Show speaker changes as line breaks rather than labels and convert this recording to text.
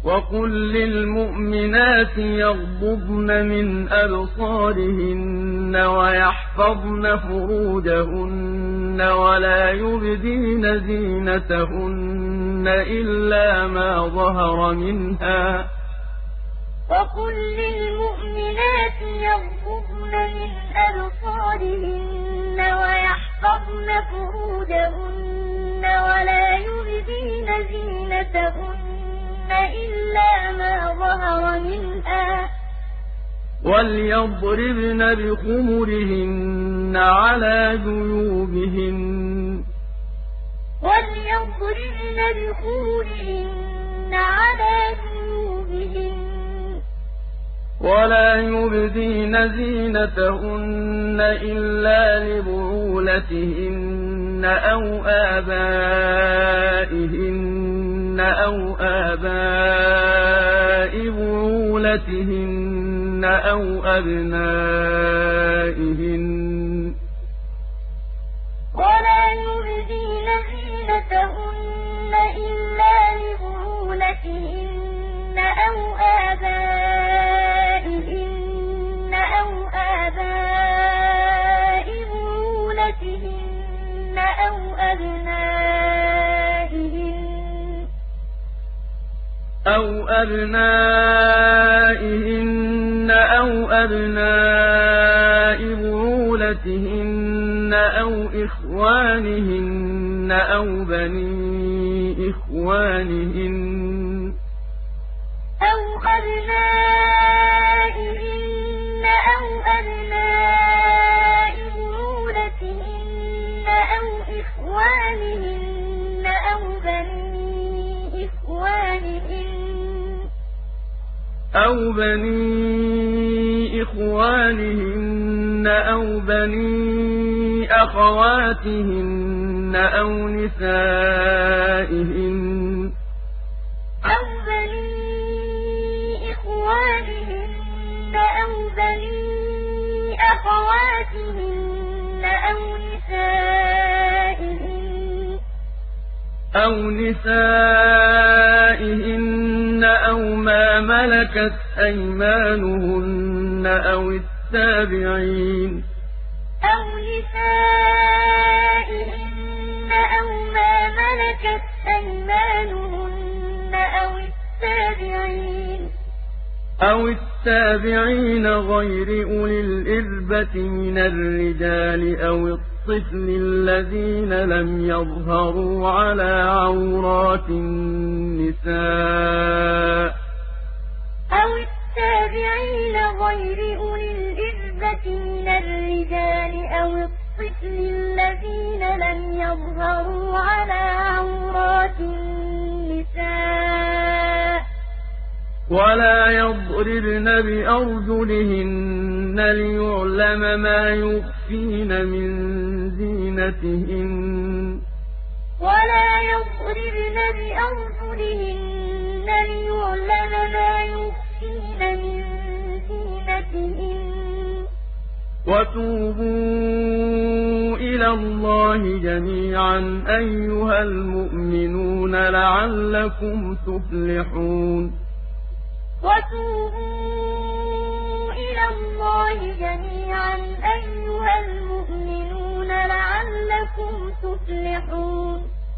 وقل للمؤمنات يغضضن من أبصارهن ويحفظن فروجهن ولا يبدين زينتهن إلا ما ظهر منها
وقل للمؤمنات يغضضن من أبصارهن ويحفظن فروجهن ولا يبدين زينتهن إلا ما ظهر منها
وليضربن بخمرهن على جيوبهن ولا يبدين زينتهن إلا لبعولتهن أو آبائهن أو آباء بعولتهن أو أبنائهن
ولا يبدين زينتهن إلا لبعولتهن أو آبائهن أو آباء بعولتهن أو أبنائهن
أو أبناء بعولتهن أو إخوانهن أو بني إخوانهن
أو أبنائهن أو أبناء بعولتهن أو إخوانهن أو بني إخوانهن
أو بني أخواتهن أو نسائهن
أو بني إخوانهن أو بني أخواتهن
أو نسائهن أو ما ملكت أيمانهن أو التابعين غير أولي الإربة من الرجال أو الطفل الذين لم يظهروا على عورات النساء ولا يضربن بأرجلهن ليعلم ما يخفين من زينتهن وتوبوا إلى الله جميعا أيها المؤمنون لعلكم تفلحون
وتوبوا إلى الله جميعا أيها المؤمنون لعلكم تفلحون